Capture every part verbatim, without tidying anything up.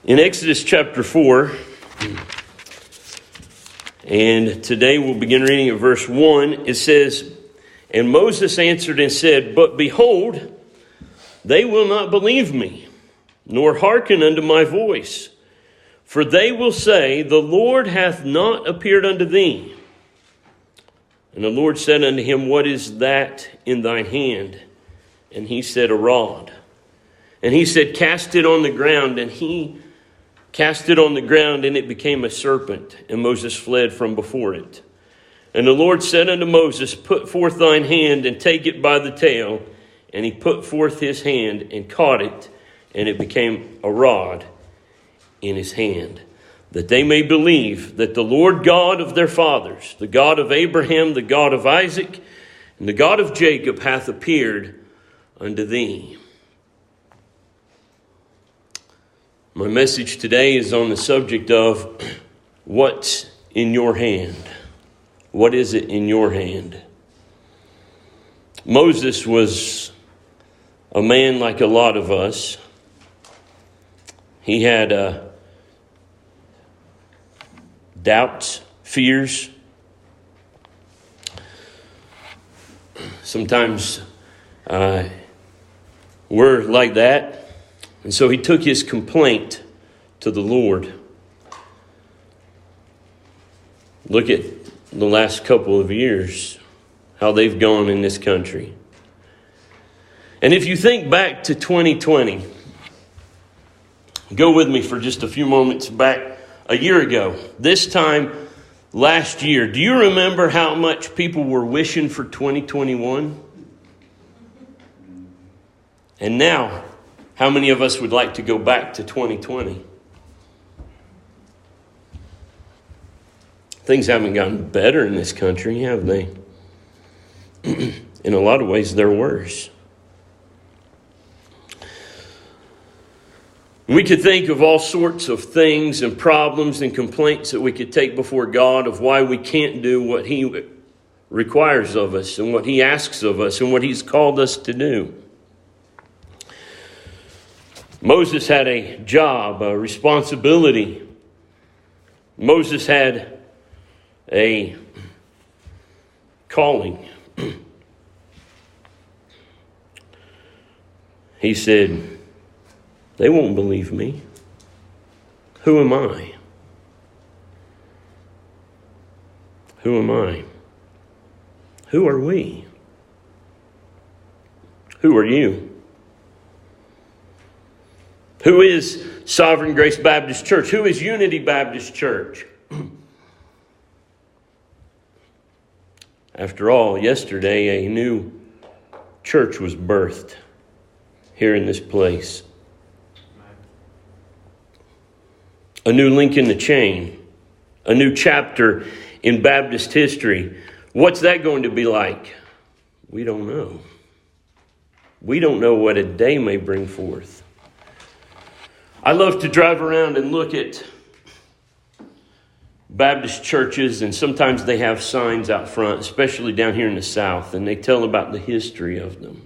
In Exodus chapter four, and today we'll begin reading at verse one, it says, "And Moses answered and said, But behold, they will not believe me, nor hearken unto my voice. For they will say, The Lord hath not appeared unto thee. And the Lord said unto him, What is that in thine hand? And he said, A rod. And he said, Cast it on the ground. And he cast it on the ground, and it became a serpent. And Moses fled from before it. And the Lord said unto Moses, Put forth thine hand, and take it by the tail. And he put forth his hand, and caught it, and it became a rod in his hand, that they may believe that the Lord God of their fathers, the God of Abraham, the God of Isaac, and the God of Jacob hath appeared unto thee." My message today is on the subject of what's in your hand. What is it in your hand? Moses was a man like a lot of us. He had uh, doubts, fears. Sometimes uh, we're like that. And so he took his complaint to the Lord. Look at the last couple of years, how they've gone in this country. And if you think back to twenty twenty, go with me for just a few moments back a year ago. This time last year, do you remember how much people were wishing for twenty twenty-one? And now, how many of us would like to go back to twenty twenty? Things haven't gotten better in this country, have they? In a lot of ways, they're worse. We could think of all sorts of things and problems and complaints that we could take before God of why we can't do what He requires of us and what He asks of us and what He's called us to do. Moses had a job, a responsibility. Moses had a calling. He said, they won't believe me. Who am I? Who am I? Who are we? Who are you? Who is Sovereign Grace Baptist Church? Who is Unity Baptist Church? After all, yesterday a new church was birthed here in this place. A new link in the chain. A new chapter in Baptist history. What's that going to be like? We don't know. We don't know what a day may bring forth. I love to drive around and look at Baptist churches, and sometimes they have signs out front, especially down here in the South, and they tell about the history of them.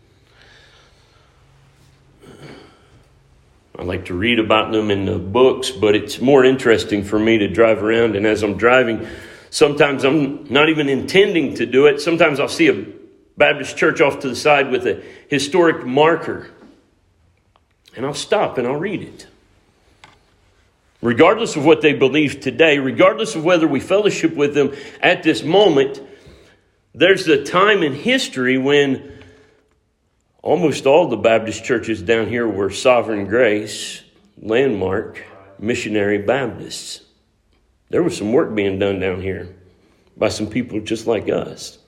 I like to read about them in the books, but it's more interesting for me to drive around, and as I'm driving, sometimes I'm not even intending to do it. Sometimes I'll see a Baptist church off to the side with a historic marker. And I'll stop and I'll read it. Regardless of what they believe today, regardless of whether we fellowship with them at this moment, there's a time in history when almost all the Baptist churches down here were Sovereign Grace, Landmark, Missionary Baptists. There was some work being done down here by some people just like us.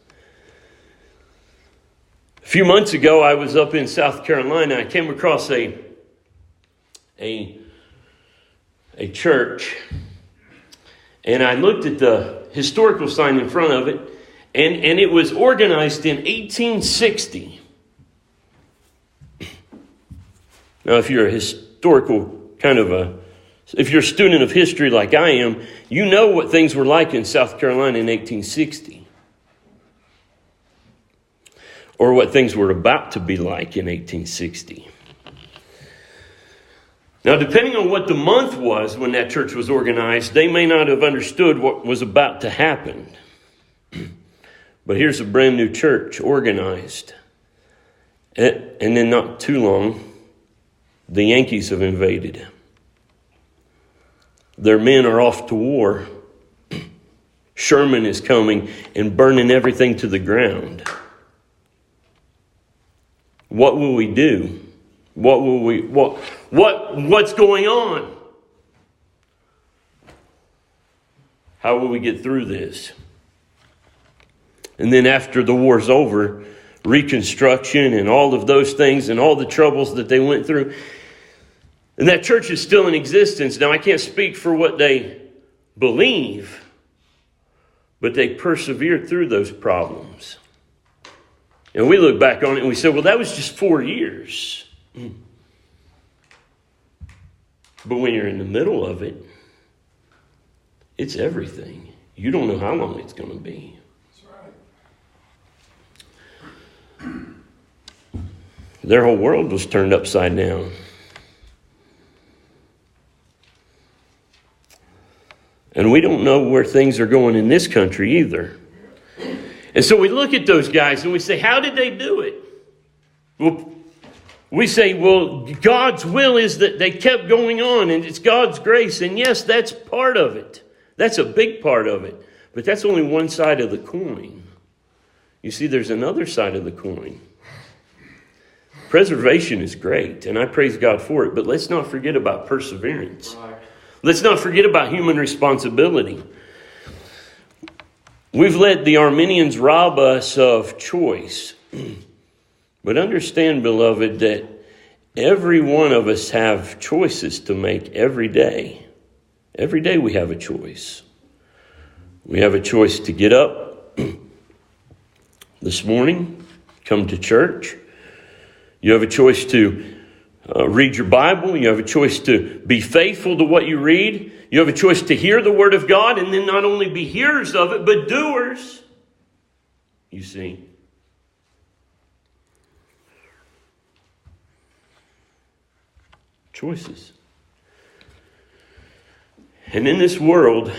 A few months ago, I was up in South Carolina. I came across a A, a church, and I looked at the historical sign in front of it, and, and it was organized in eighteen sixty. Now, if you're a historical kind of a, if you're a student of history like I am, you know what things were like in South Carolina in eighteen sixty. Or what things were about to be like in eighteen sixty. Now, depending on what the month was when that church was organized, they may not have understood what was about to happen. But here's a brand new church organized. And then not too long, the Yankees have invaded. Their men are off to war. Sherman is coming and burning everything to the ground. What will we do? What will we what what what's going on? How will we get through this? And then after the war's over, Reconstruction and all of those things and all the troubles that they went through. And that church is still in existence. Now, I can't speak for what they believe, but they persevered through those problems. And we look back on it and we say, well, that was just four years. But when you're in the middle of it, it's everything. You don't know how long it's going to be. Their whole world was turned upside down. And we don't know where things are going in this country either. And so we look at those guys and we say, how did they do it? Well, we say, well, God's will is that they kept going on and it's God's grace. And yes, that's part of it. That's a big part of it. But that's only one side of the coin. You see, there's another side of the coin. Preservation is great, and I praise God for it, but let's not forget about perseverance. Right. Let's not forget about human responsibility. We've let the Arminians rob us of choice. But understand, beloved, that every one of us have choices to make every day. Every day we have a choice. We have a choice to get up this morning, come to church. You have a choice to uh, read your Bible. You have a choice to be faithful to what you read. You have a choice to hear the Word of God and then not only be hearers of it, but doers. You see. Choices. And in this world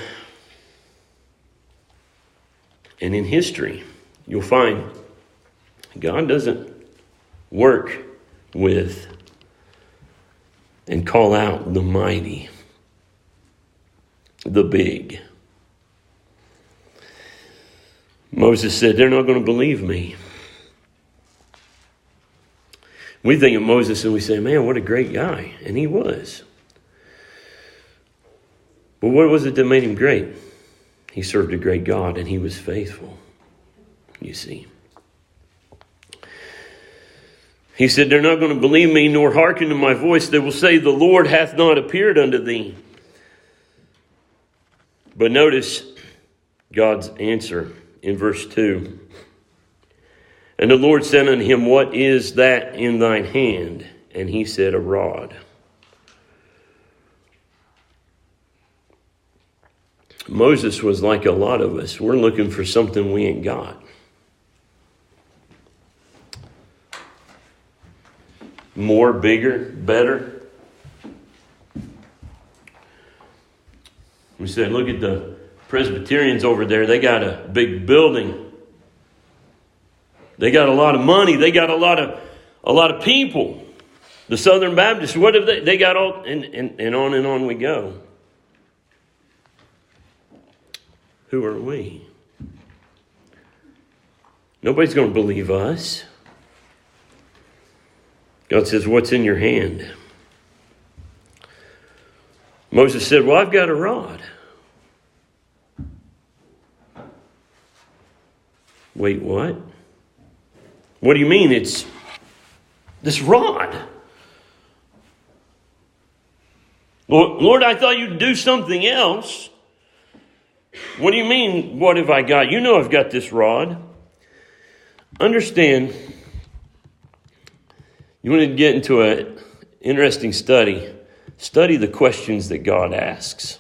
and in history, you'll find God doesn't work with and call out the mighty, the big. Moses said, they're not going to believe me. We think of Moses and we say, man, what a great guy. And he was. But what was it that made him great? He served a great God and he was faithful, you see. He said, they're not going to believe me nor hearken to my voice. They will say, the Lord hath not appeared unto thee. But notice God's answer in verse two. And the Lord said unto him, what is that in thine hand? And he said, a rod. Moses was like a lot of us. We're looking for something we ain't got. More, bigger, better. We said, look at the Presbyterians over there. They got a big building. They got a lot of money. They got a lot of a lot of people. The Southern Baptists, what have they? They got all, and, and, and on and on we go. Who are we? Nobody's going to believe us. God says, what's in your hand? Moses said, well, I've got a rod. Wait, what? What do you mean it's this rod? Lord, I thought you'd do something else. What do you mean, what have I got? You know I've got this rod. Understand, you want to get into an interesting study. Study the questions that God asks.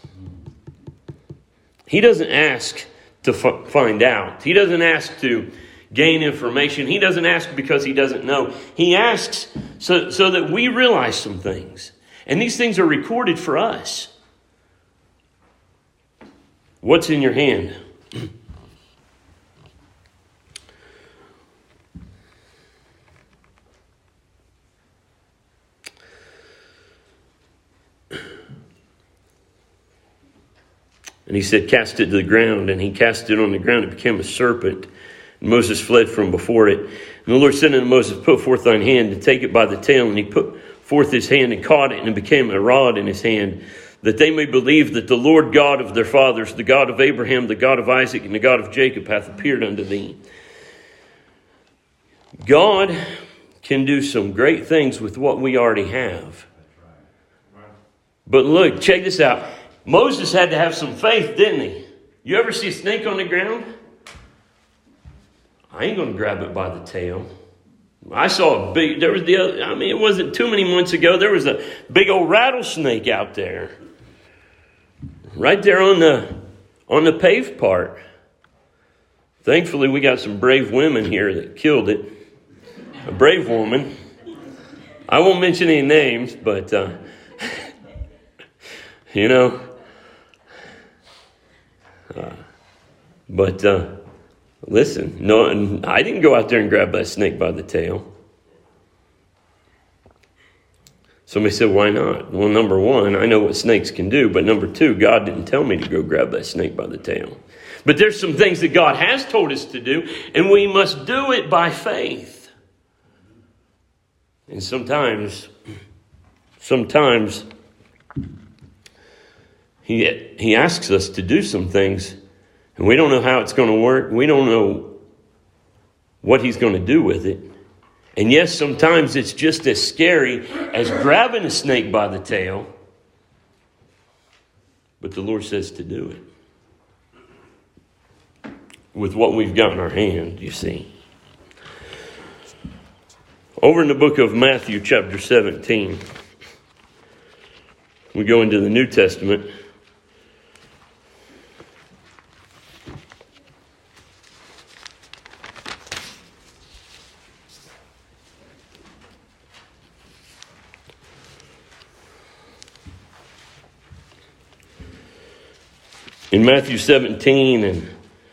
He doesn't ask to f- find out. He doesn't ask to gain information. He doesn't ask because he doesn't know. He asks so, so that we realize some things. And these things are recorded for us. What's in your hand? And he said, cast it to the ground. And he cast it on the ground. It became a serpent. And Moses fled from before it. And the Lord said unto Moses, put forth thine hand and take it by the tail. And he put forth his hand and caught it, and it became a rod in his hand, that they may believe that the Lord God of their fathers, the God of Abraham, the God of Isaac, and the God of Jacob hath appeared unto thee. God can do some great things with what we already have. But look, check this out. Moses had to have some faith, didn't he? You ever see a snake on the ground? I ain't going to grab it by the tail. I saw a big, there was the other, I mean, it wasn't too many months ago, there was a big old rattlesnake out there. Right there on the, on the paved part. Thankfully, we got some brave women here that killed it. A brave woman. I won't mention any names, but, uh, you know, uh, but, uh, listen, no, I didn't go out there and grab that snake by the tail. Somebody said, why not? Well, number one, I know what snakes can do. But number two, God didn't tell me to go grab that snake by the tail. But there's some things that God has told us to do, and we must do it by faith. And sometimes, sometimes he, he asks us to do some things, and we don't know how it's going to work. We don't know what he's going to do with it. And yes, sometimes it's just as scary as grabbing a snake by the tail. But the Lord says to do it. With what we've got in our hand, you see. Over in the book of Matthew, chapter seventeen, we go into the New Testament. In Matthew seventeen, and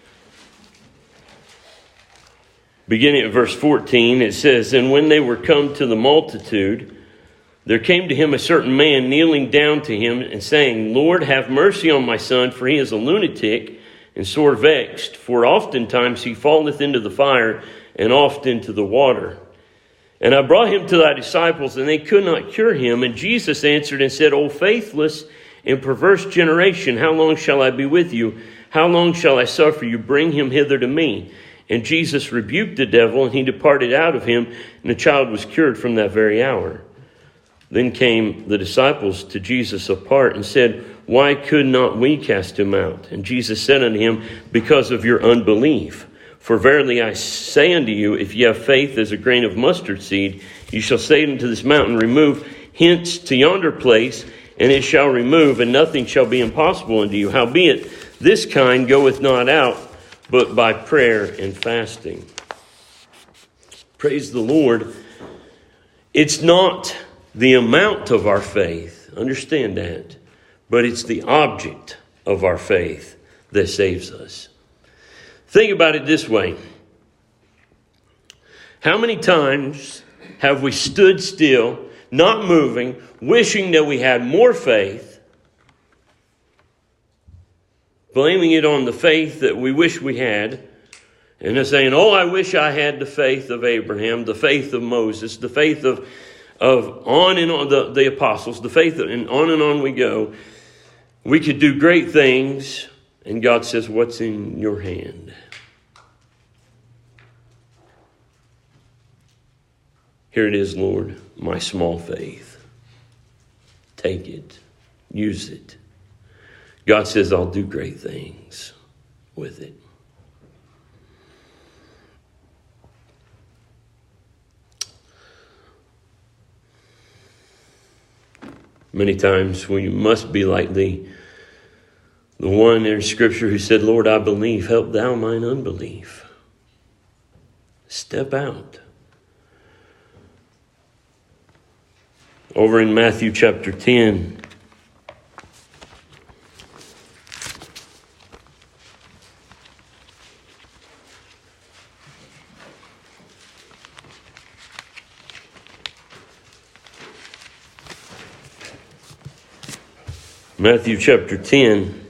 beginning at verse fourteen, it says, and when they were come to the multitude, there came to him a certain man kneeling down to him and saying, Lord, have mercy on my son, for he is a lunatic and sore vexed. For oftentimes he falleth into the fire and oft into the water. And I brought him to thy disciples, and they could not cure him. And Jesus answered and said, O faithless and perverse generation, how long shall I be with you? How long shall I suffer you? Bring him hither to me. And Jesus rebuked the devil, and he departed out of him, and the child was cured from that very hour. Then came the disciples to Jesus apart and said, why could not we cast him out? And Jesus said unto him, because of your unbelief. For verily I say unto you, if ye have faith as a grain of mustard seed, you shall say unto this mountain, remove hence to yonder place, and it shall remove, and nothing shall be impossible unto you. Howbeit, this kind goeth not out, but by prayer and fasting. Praise the Lord. It's not the amount of our faith, understand that, but it's the object of our faith that saves us. Think about it this way. How many times have we stood still, not moving, wishing that we had more faith, blaming it on the faith that we wish we had, and then saying, oh, I wish I had the faith of Abraham, the faith of Moses, the faith of, of on and on, the, the apostles, the faith, of, and on and on we go. We could do great things, and God says, what's in your hand? Here it is, Lord, my small faith. Take it. Use it. God says, I'll do great things with it. Many times we must be like the, the one in Scripture who said, Lord, I believe, help thou mine unbelief. Step out. over in Matthew chapter ten. Matthew chapter ten,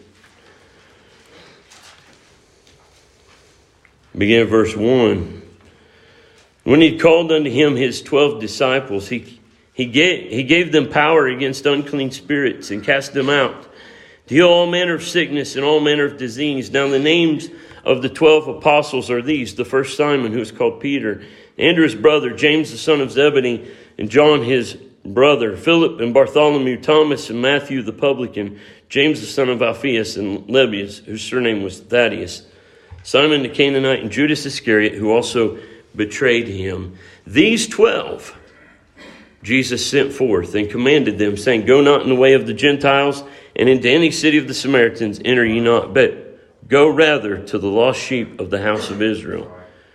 begin at verse one. When he called unto him his twelve disciples, he, he, gave, he gave them power against unclean spirits and cast them out, to heal all manner of sickness and all manner of disease. Now the names of the twelve apostles are these: the first Simon, who is called Peter, Andrew his brother, James the son of Zebedee, and John his brother, Philip and Bartholomew, Thomas and Matthew the publican, James the son of Alphaeus, and Lebbaeus, whose surname was Thaddeus, Simon the Canaanite, and Judas Iscariot, who also betrayed him. These twelve Jesus sent forth and commanded them, saying, Go not in the way of the Gentiles, and into any city of the Samaritans enter ye not, but go rather to the lost sheep of the house of Israel.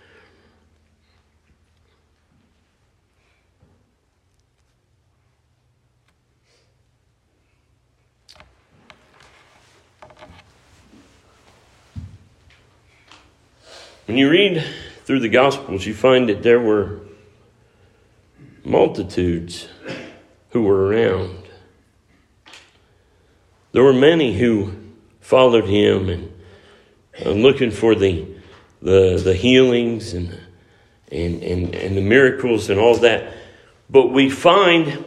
When you read through the Gospels, you find that there were multitudes who were around. There were many who followed him and uh, looking for the the the healings and, and and and the miracles and all that. But we find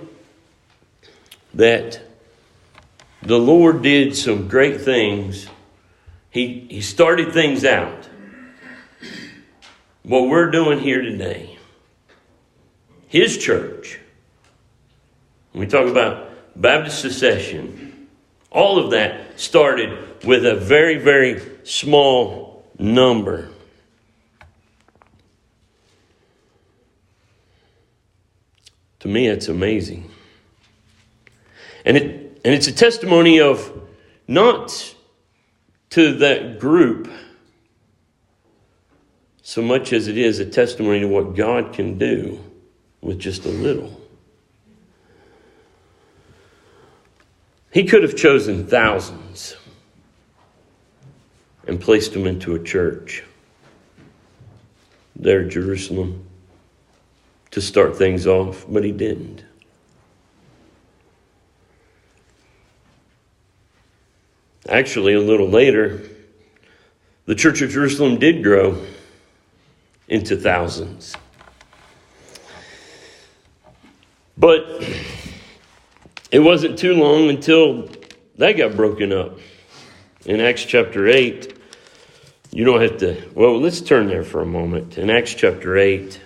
that the Lord did some great things. He he started things out. What we're doing here today, his church, when we talk about Baptist secession, all of that started with a very, very small number. To me, it's amazing. And it and it's a testimony of not to that group so much as it is a testimony to what God can do with just a little. He could have chosen thousands and placed them into a church there in Jerusalem to start things off, but he didn't. Actually, a little later, the Church of Jerusalem did grow into thousands. But it wasn't too long until that got broken up. In Acts chapter eight, you don't have to, well, let's turn there for a moment. In Acts chapter eight,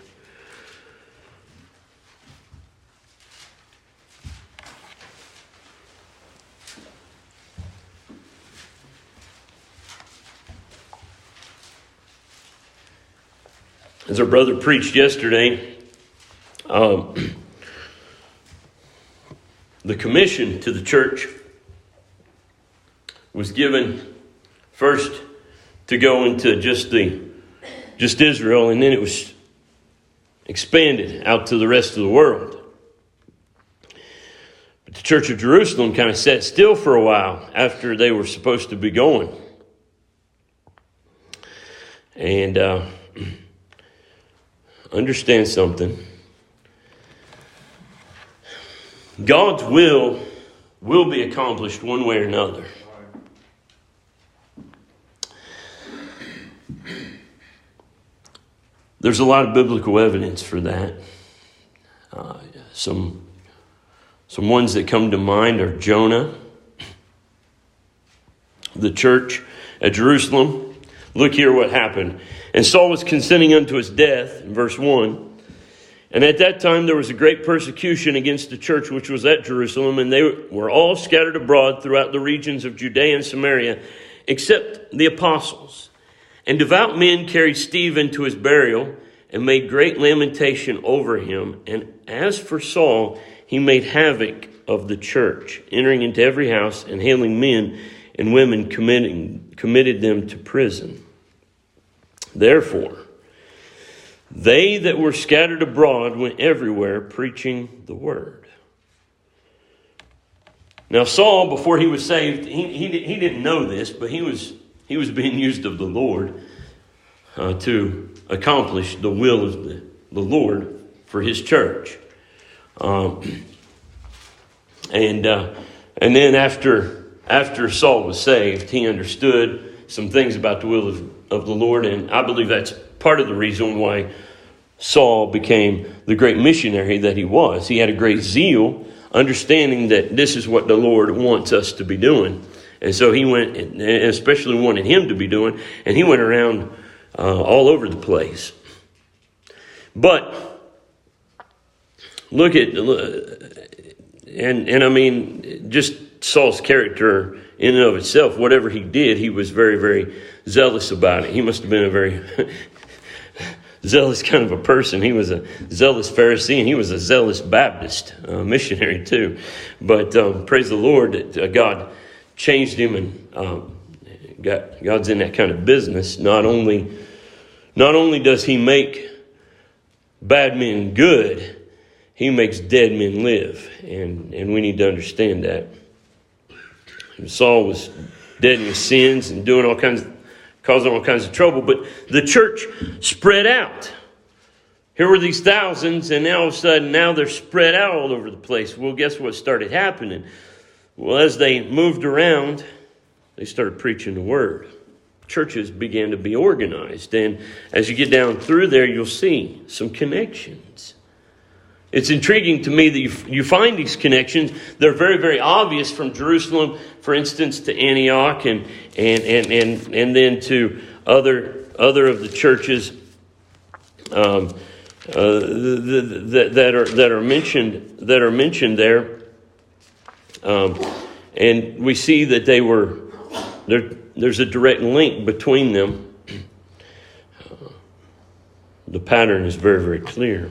as our brother preached yesterday, um, the commission to the church was given first to go into just the just Israel, and then it was expanded out to the rest of the world. But the Church of Jerusalem kind of sat still for a while after they were supposed to be going. And uh understand something. God's will will be accomplished one way or another. There's a lot of biblical evidence for that. Uh, some, some ones that come to mind are Jonah, the church at Jerusalem. Look here what happened. And Saul was consenting unto his death, in verse one. And at that time there was a great persecution against the church which was at Jerusalem, and they were all scattered abroad throughout the regions of Judea and Samaria, except the apostles. And devout men carried Stephen to his burial, and made great lamentation over him. And as for Saul, he made havoc of the church, entering into every house and hailing men and women, committing, committed them to prison. Therefore, they that were scattered abroad went everywhere preaching the word. Now Saul, before he was saved, he, he, he didn't know this, but he was he was being used of the Lord uh, to accomplish the will of the, the Lord for his church. Um, and uh, and then after after Saul was saved, he understood some things about the will of, of the Lord, and I believe that's part of the reason why Saul became the great missionary that he was. He had a great zeal, understanding that this is what the Lord wants us to be doing. And so he went, and especially wanted him to be doing, and he went around uh, all over the place. But look at, and and I mean, just Saul's character in and of itself, whatever he did, he was very, very zealous about it. He must have been a very zealous kind of a person. He was a zealous Pharisee, and he was a zealous Baptist uh, missionary too. But um, praise the Lord that uh, God changed him, and um, God, God's in that kind of business. Not only, not only does he make bad men good, he makes dead men live, and and we need to understand that. Saul was dead in his sins and doing all kinds of, causing all kinds of trouble, but the church spread out. Here were these thousands, and now all of a sudden, now they're spread out all over the place. Well, guess what started happening? Well, as they moved around, they started preaching the word. Churches began to be organized, and as you get down through there, you'll see some connections. It's intriguing to me that you, you find these connections. They're very, very obvious from Jerusalem, for instance, to Antioch, and and and and, and then to other other of the churches um, uh, that, that are that are mentioned that are mentioned there. Um, and we see that they were there. There's a direct link between them. Uh, the pattern is very, very clear.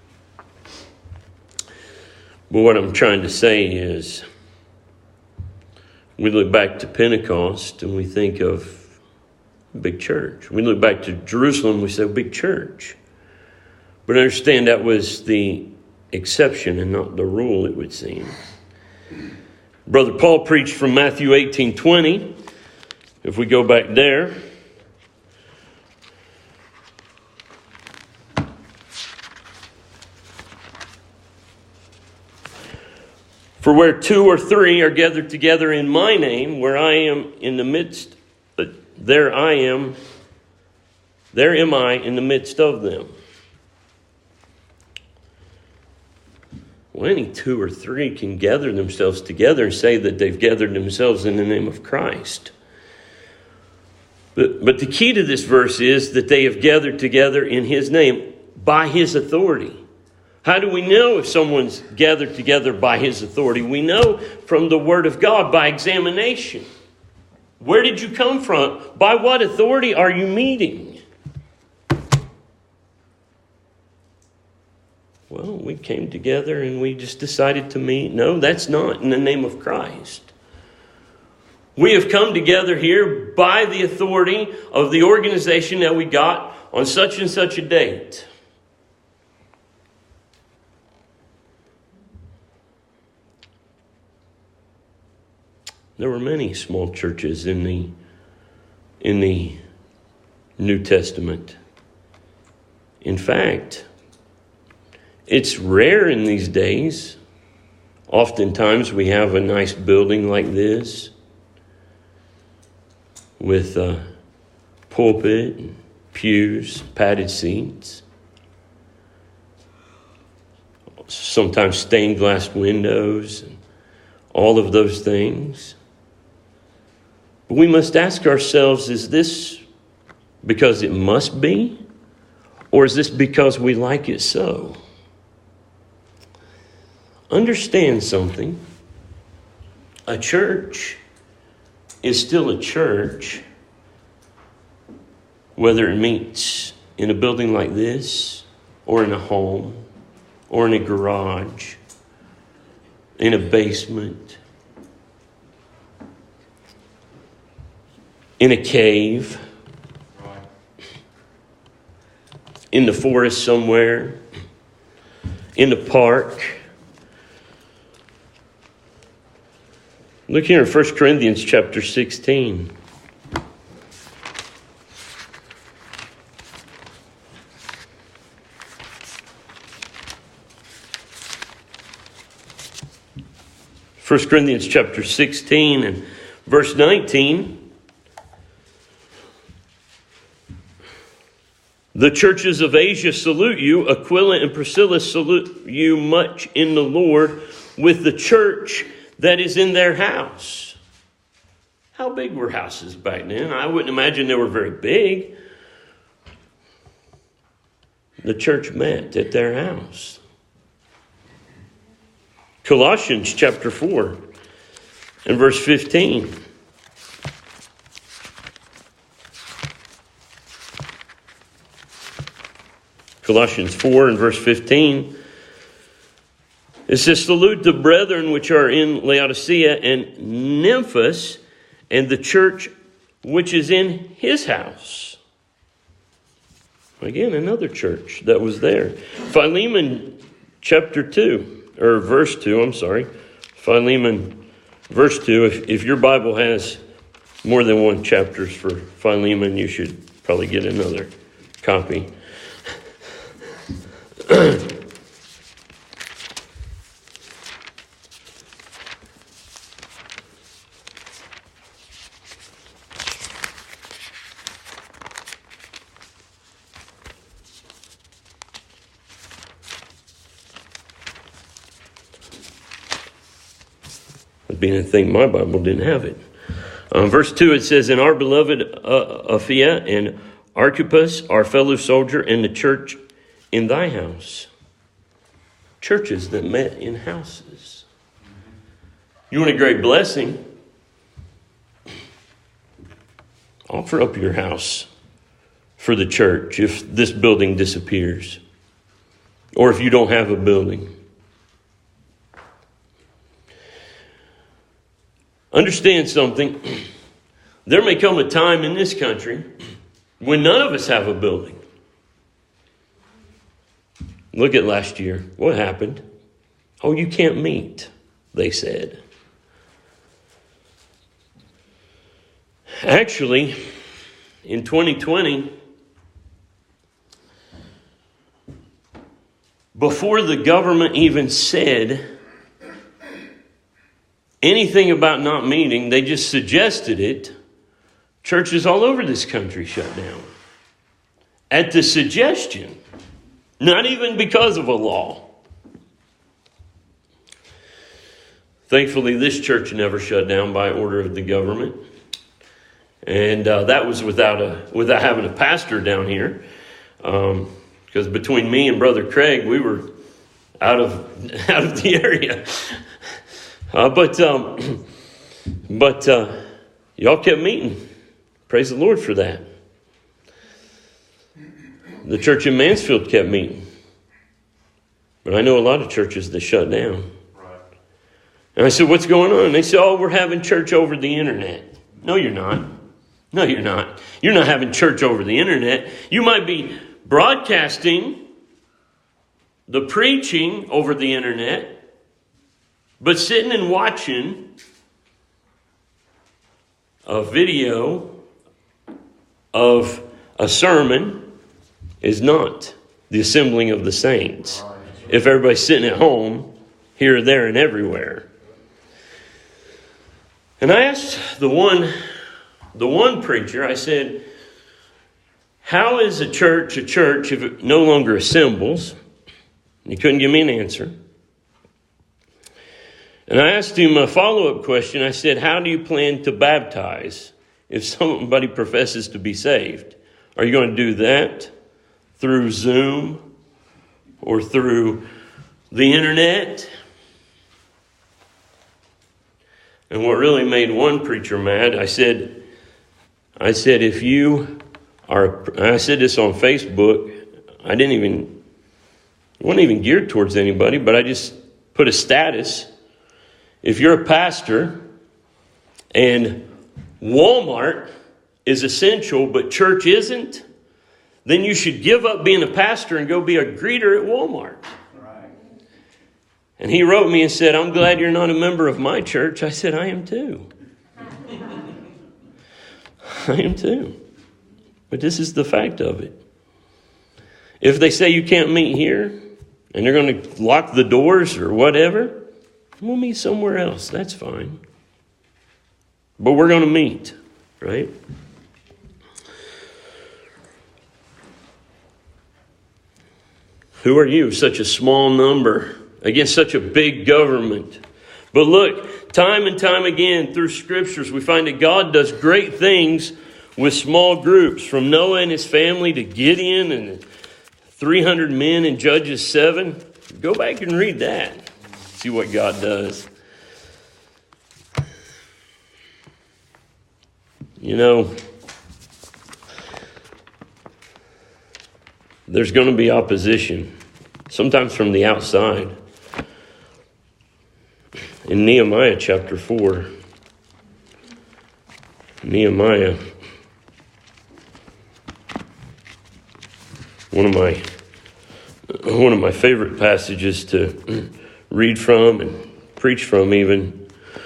But what I'm trying to say is, we look back to Pentecost and we think of big church. We look back to Jerusalem, we say big church. But understand that was the exception and not the rule, it would seem. Brother Paul preached from Matthew eighteen twenty. If we go back there, for where two or three are gathered together in my name, where I am in the midst, there I am, there am I in the midst of them. Well, any two or three can gather themselves together and say that they've gathered themselves in the name of Christ. But, but the key to this verse is that they have gathered together in his name by his authority. How do we know if someone's gathered together by his authority? We know from the word of God by examination. Where did you come from? By what authority are you meeting? Well, we came together and we just decided to meet. No, that's not in the name of Christ. We have come together here by the authority of the organization that we got on such and such a date. There were many small churches in the in the New Testament. In fact, it's rare in these days. Oftentimes we have a nice building like this with a pulpit and pews, padded seats, sometimes stained glass windows, and all of those things. But we must ask ourselves, is this because it must be? Or is this because we like it so? Understand something. A church is still a church, whether it meets in a building like this, or in a home, or in a garage, in a basement, in a cave, in the forest somewhere, in the park. Look here in First Corinthians chapter sixteen. First Corinthians chapter sixteen and verse nineteen. The churches of Asia salute you. Aquila and Priscilla salute you much in the Lord with the church that is in their house. How big were houses back then? I wouldn't imagine they were very big. The church met at their house. Colossians chapter four and verse fifteen. Colossians four and verse fifteen. It says, salute the brethren which are in Laodicea and Nymphas and the church which is in his house. Again, another church that was there. Philemon chapter two. Or verse two, I'm sorry. Philemon, verse two. If, if your Bible has more than one chapters for Philemon, you should probably get another copy. Being a thing, my Bible didn't have it. Um, verse two, it says, and our beloved uh, Aphia and Archippus, our fellow soldier, and the church in thy house. Churches that met in houses. You want a great blessing? Offer up your house for the church if this building disappears. Or if you don't have a building. Understand something. There may come a time in this country when none of us have a building. Look at last year. What happened? Oh, you can't meet, they said. Actually, in twenty twenty, before the government even said anything about not meeting, they just suggested it, churches all over this country shut down. At the suggestion, not even because of a law. Thankfully, this church never shut down by order of the government. And uh, that was without a without having a pastor down here. Um, because between me and Brother Craig, we were out of out of the area. Uh, but um, but uh, y'all kept meeting. Praise the Lord for that. The church in Mansfield kept meeting. But I know a lot of churches that shut down. Right. And I said, what's going on? And they said, oh, we're having church over the internet. No, you're not. No, you're not. You're not having church over the internet. You might be broadcasting the preaching over the internet, but sitting and watching a video of a sermon is not the assembling of the saints. If everybody's sitting at home, here, there, and everywhere. And I asked the one, the one preacher, I said, how is a church a church if it no longer assembles? He couldn't give me an answer. And I asked him a follow-up question. I said, how do you plan to baptize if somebody professes to be saved? Are you going to do that through Zoom or through the internet? And what really made one preacher mad, I said, I said, if you are, I said this on Facebook, I didn't even, it wasn't even geared towards anybody, but I just put a status. If you're a pastor and Walmart is essential, but church isn't, then you should give up being a pastor and go be a greeter at Walmart. Right. And he wrote me and said, I'm glad you're not a member of my church. I said, I am too. I am too. But this is the fact of it. If they say you can't meet here, and they're going to lock the doors or whatever, we'll meet somewhere else. That's fine. But we're going to meet, right? Who are you, such a small number, against such a big government? But look, time and time again through scriptures, we find that God does great things with small groups, from Noah and his family to Gideon and three hundred men in Judges seven. Go back and read that. See what God does. You know, there's going to be opposition, sometimes from the outside. In Nehemiah chapter four, Nehemiah, one of my one of my favorite passages to read from and preach from even.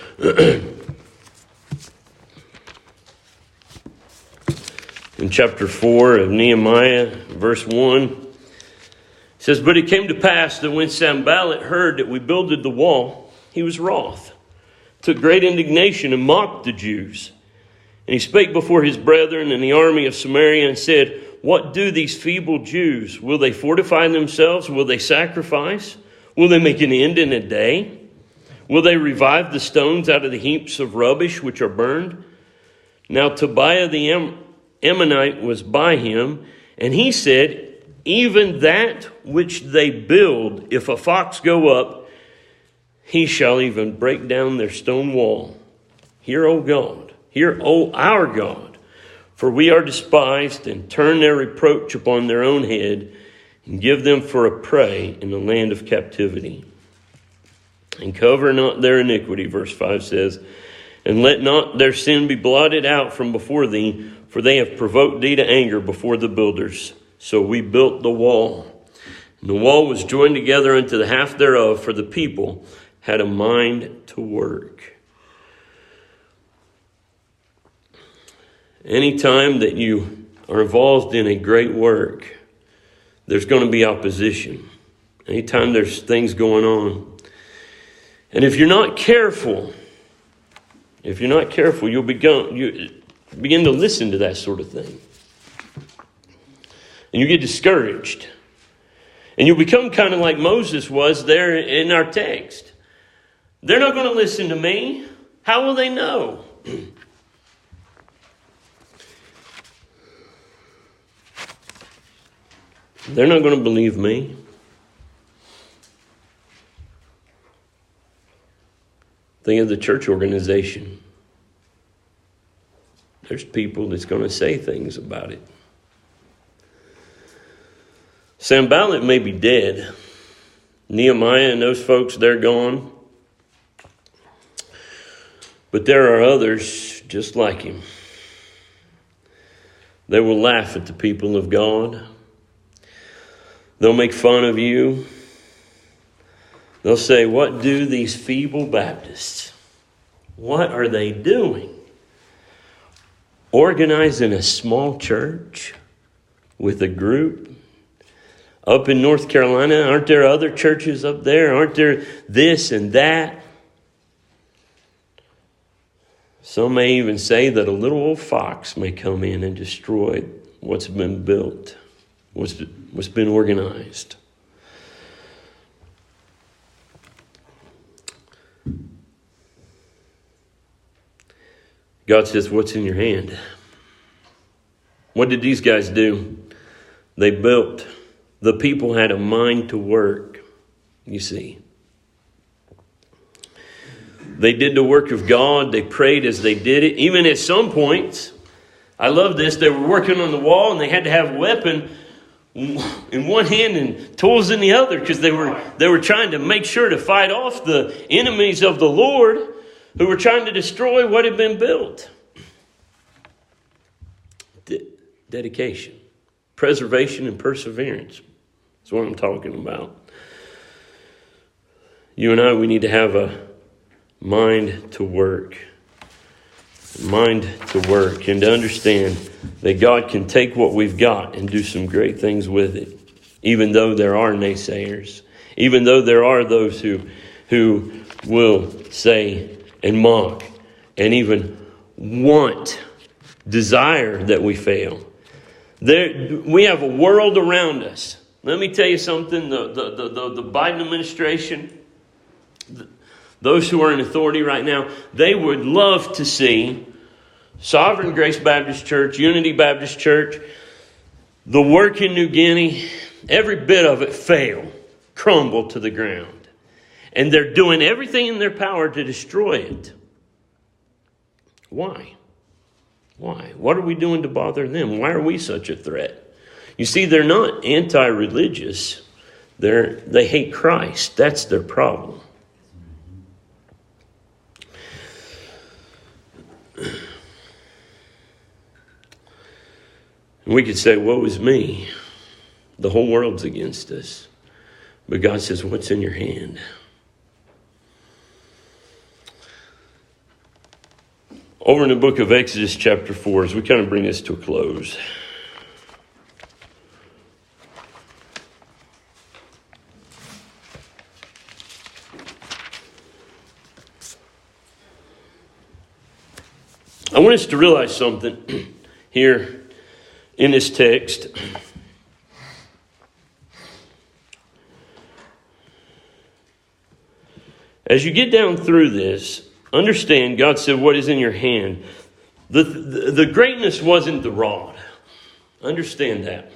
In chapter four of Nehemiah, verse one, it says, But it came to pass that when Sanballat heard that we builded the wall, he was wroth, took great indignation, and mocked the Jews. And he spake before his brethren and the army of Samaria and said, What do these feeble Jews? Will they fortify themselves? Will they sacrifice? Will they make an end in a day? Will they revive the stones out of the heaps of rubbish which are burned? Now Tobiah the Am- Ammonite was by him, and he said, Even that which they build, if a fox go up, he shall even break down their stone wall. Hear, O God, hear, O our God, for we are despised, and turn their reproach upon their own head, and give them for a prey in the land of captivity. And cover not their iniquity, verse five says, and let not their sin be blotted out from before thee, for they have provoked thee to anger before the builders. So we built the wall. And the wall was joined together unto the half thereof, for the people had a mind to work. Anytime that you are involved in a great work, there's going to be opposition. Anytime there's things going on. And if you're not careful, if you're not careful, you'll begin, you begin to listen to that sort of thing. And you get discouraged. And you'll become kind of like Moses was there in our text. They're not going to listen to me. How will they know? They're not going to believe me. Think of the church organization. There's people that's going to say things about it. Sanballat may be dead. Nehemiah and those folks, they're gone. But there are others just like him. They will laugh at the people of God. They'll make fun of you. They'll say, what do these feeble Baptists? What are they doing? Organizing a small church with a group? Up in North Carolina, aren't there other churches up there? Aren't there this and that? Some may even say that a little old fox may come in and destroy what's been built, what's, what's been organized. God says, what's in your hand? What did these guys do? They built. The people had a mind to work, you see. They did the work of God. They prayed as they did it. Even at some points, I love this, they were working on the wall and they had to have a weapon in one hand and tools in the other because they were, they were trying to make sure to fight off the enemies of the Lord who were trying to destroy what had been built. De- dedication, preservation, and perseverance is what I'm talking about. You and I, we need to have a mind to work. Mind to work and to understand that God can take what we've got and do some great things with it. Even though there are naysayers. Even though there are those who, who will say and mock and even want, desire that we fail. There, we have a world around us. Let me tell you something. The, the, the, the, the Biden administration, the, those who are in authority right now, they would love to see Sovereign Grace Baptist Church, Unity Baptist Church, the work in New Guinea, every bit of it fail, crumble to the ground. And they're doing everything in their power to destroy it. Why? Why? What are we doing to bother them? Why are we such a threat? You see, they're not anti-religious. They're, they hate Christ. That's their problem. And we could say, woe is me. The whole world's against us. But God says, what's in your hand? Over in the book of Exodus chapter four, as we kind of bring this to a close. I want us to realize something here in this text. As you get down through this, understand God said, what is in your hand? The, the, the greatness wasn't the rod. Understand that.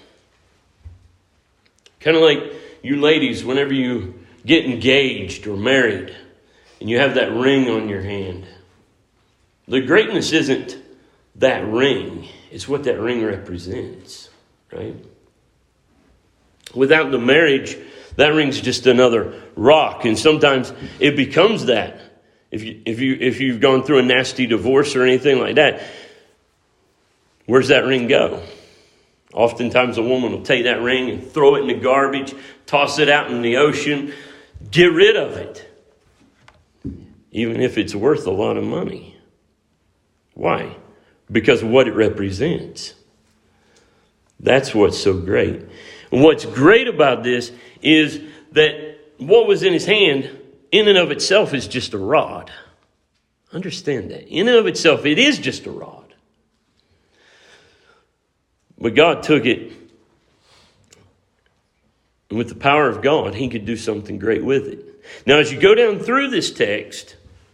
Kind of like you ladies, whenever you get engaged or married and you have that ring on your hand. The greatness isn't that ring. It's what that ring represents, right? Without the marriage, that ring's just another rock. And sometimes it becomes that. If you, if you, if you've gone through a nasty divorce or anything like that, where's that ring go? Oftentimes a woman will take that ring and throw it in the garbage, toss it out in the ocean, get rid of it. Even if it's worth a lot of money. Why? Because of what it represents. That's what's so great. And what's great about this is that what was in his hand, in and of itself, is just a rod. Understand that. In and of itself, it is just a rod. But God took it, and with the power of God, he could do something great with it. Now, as you go down through this text,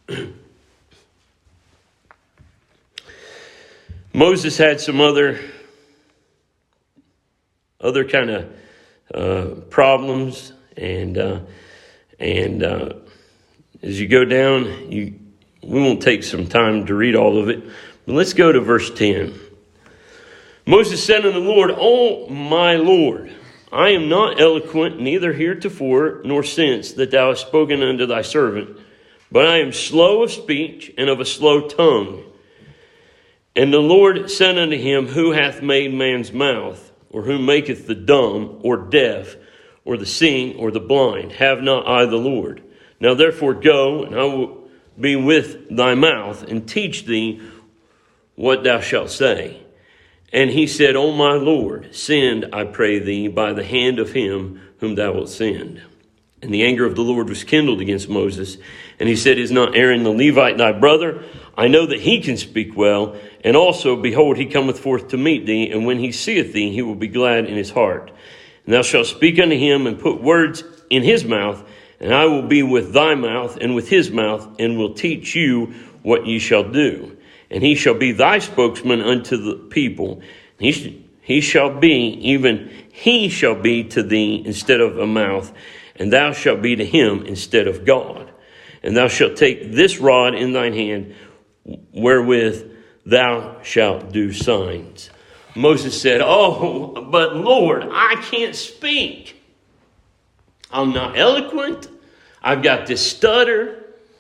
Moses had some other, other kind of uh, problems, and uh, and uh, as you go down, you we won't take some time to read all of it, but let's go to verse ten. Moses said unto the Lord, O my Lord, I am not eloquent, neither heretofore nor since that thou hast spoken unto thy servant, but I am slow of speech and of a slow tongue. And the Lord said unto him, Who hath made man's mouth? Or who maketh the dumb, or deaf, or the seeing, or the blind? Have not I the Lord? Now therefore go, and I will be with thy mouth, and teach thee what thou shalt say. And he said, O my Lord, send, I pray thee, by the hand of him whom thou wilt send. And the anger of the Lord was kindled against Moses. And he said, Is not Aaron the Levite thy brother? I know that he can speak well. And also, behold, he cometh forth to meet thee. And when he seeth thee, he will be glad in his heart. And thou shalt speak unto him, and put words in his mouth. And I will be with thy mouth, and with his mouth, and will teach you what ye shall do. And he shall be thy spokesman unto the people. He, sh- he shall be, even he shall be to thee instead of a mouth. And thou shalt be to him instead of God. And thou shalt take this rod in thine hand, wherewith thou shalt do signs. Moses said, Oh, but Lord, I can't speak. I'm not eloquent. I've got this stutter.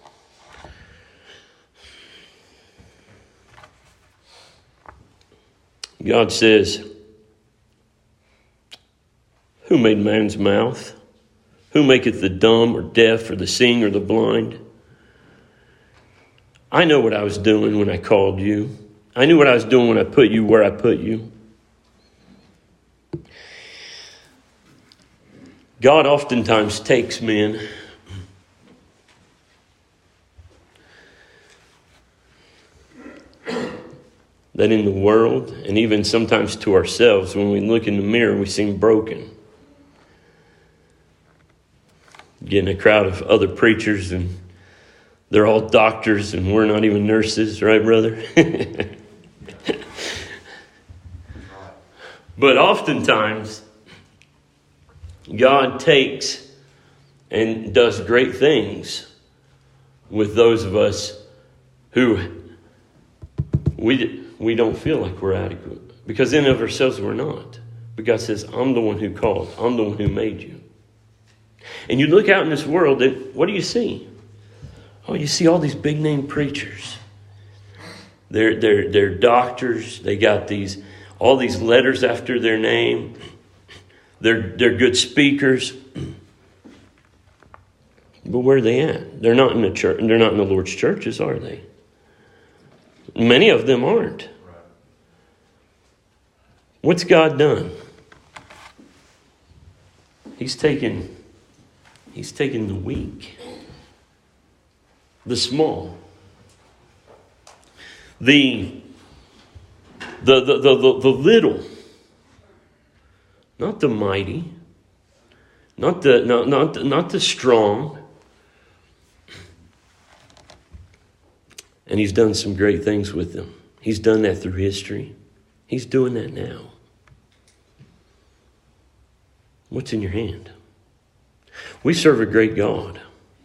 God says, Who made man's mouth? Who maketh the dumb or deaf or the seeing or the blind? I know what I was doing when I called you. I knew what I was doing when I put you where I put you. God oftentimes takes men that in the world, and even sometimes to ourselves, when we look in the mirror, we seem broken. Getting a crowd of other preachers, and they're all doctors, and we're not even nurses, right, brother? But oftentimes, God takes and does great things with those of us who we we don't feel like we're adequate. Because in and of ourselves, we're not. But God says, I'm the one who called. I'm the one who made you. And you look out in this world, and what do you see? Oh, you see all these big name preachers. They're, they're, they're doctors. They got these all these letters after their name. They're, they're good speakers. But where are they at? They're not in the church. They're not in the Lord's churches, are they? Many of them aren't. What's God done? He's taken, he's taken the weak, the small, the the the the, the, the little, not the mighty, not the not not the, not the strong. And he's done some great things with them. He's done that through history. He's doing that now. What's in your hand? We serve a great God.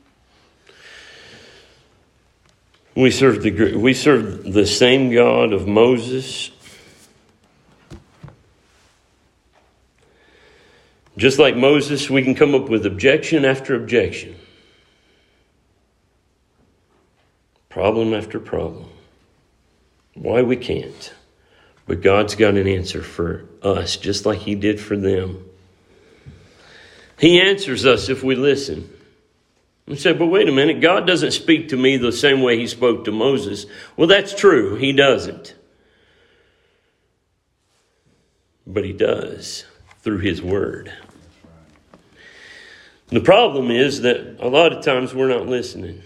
We serve the we serve the same God of Moses. Just like Moses, we can come up with objection after objection. Problem after problem. Why we can't. But God's got an answer for us, just like he did for them. He answers us if we listen. We say, but wait a minute, God doesn't speak to me the same way he spoke to Moses. Well, that's true. He doesn't. But he does through his word. The problem is that a lot of times we're not listening.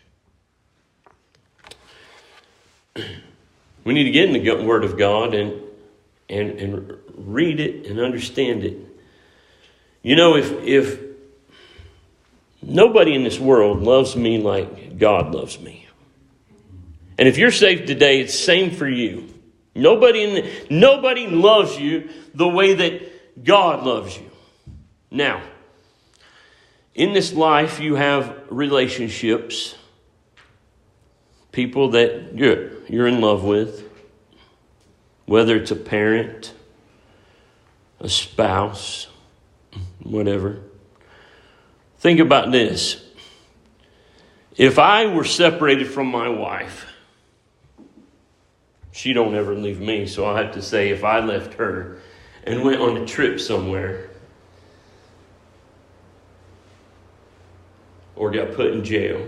We need to get in the Word of God and, and, and read it and understand it. You know, if, if nobody in this world loves me like God loves me. And if you're saved today, it's the same for you. Nobody, in the, nobody loves you the way that God loves you. Now, in this life, you have relationships. People that you're, you're in love with, whether it's a parent, a spouse, whatever. Think about this. If I were separated from my wife, she don't ever leave me, so I have to say if I left her and went on a trip somewhere or got put in jail,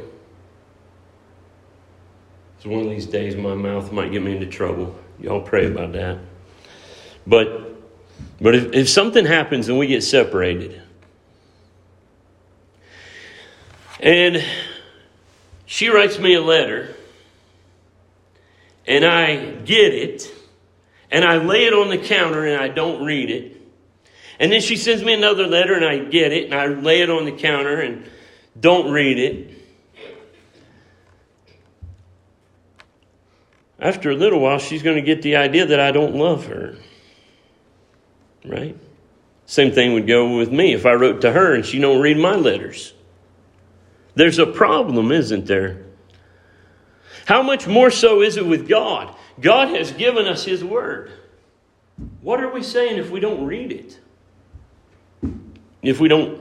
so one of these days my mouth might get me into trouble. Y'all pray about that. But but if, if something happens and we get separated, and she writes me a letter, and I get it, and I lay it on the counter and I don't read it, and then she sends me another letter and I get it, and I lay it on the counter and don't read it, after a little while, she's going to get the idea that I don't love her. Right? Same thing would go with me if I wrote to her and she don't read my letters. There's a problem, isn't there? How much more so is it with God? God has given us his word. What are we saying if we don't read it? If we don't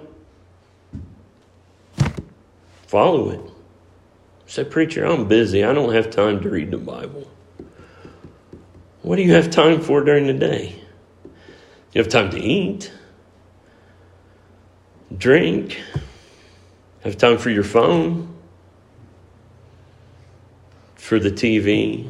follow it? Say, preacher, I'm busy. I don't have time to read the Bible. What do you have time for during the day? You have time to eat, drink, Have time for your phone, for the T V.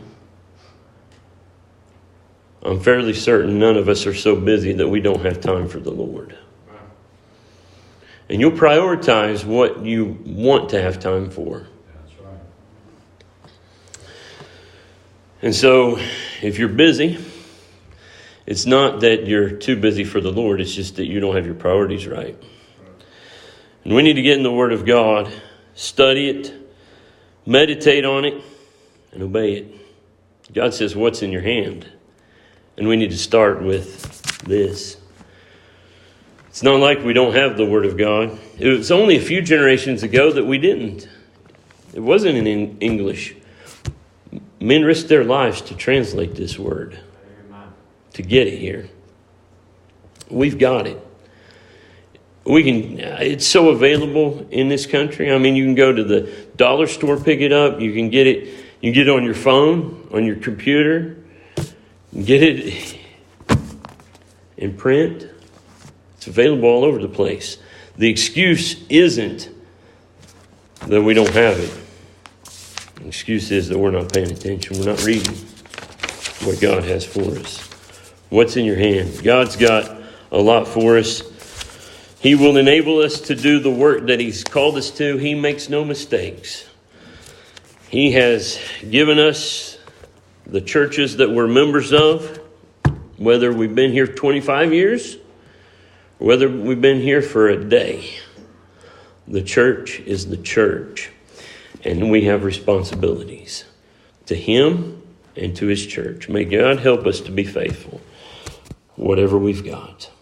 I'm fairly certain none of us are so busy that we don't have time for the Lord. And you'll prioritize what you want to have time for. That's right. And so, if you're busy, it's not that you're too busy for the Lord. It's just that you don't have your priorities right. And we need to get in the Word of God, study it, meditate on it, and obey it. God says, what's in your hand? And we need to start with this. It's not like we don't have the Word of God. It was only a few generations ago that we didn't. It wasn't in English. Men risked their lives to translate this Word, to get it here. We've got it. We can. It's so available in this country. I mean, you can go to the dollar store, pick it up. You can get it. You can get it on your phone, on your computer. Get it in print. It's available all over the place. The excuse isn't that we don't have it. The excuse is that we're not paying attention. We're not reading what God has for us. What's in your hand? God's got a lot for us. He will enable us to do the work that He's called us to. He makes no mistakes. He has given us the churches that we're members of, whether we've been here twenty-five years, or whether we've been here for a day. The church is the church, and we have responsibilities to Him and to His church. May God help us to be faithful, whatever we've got.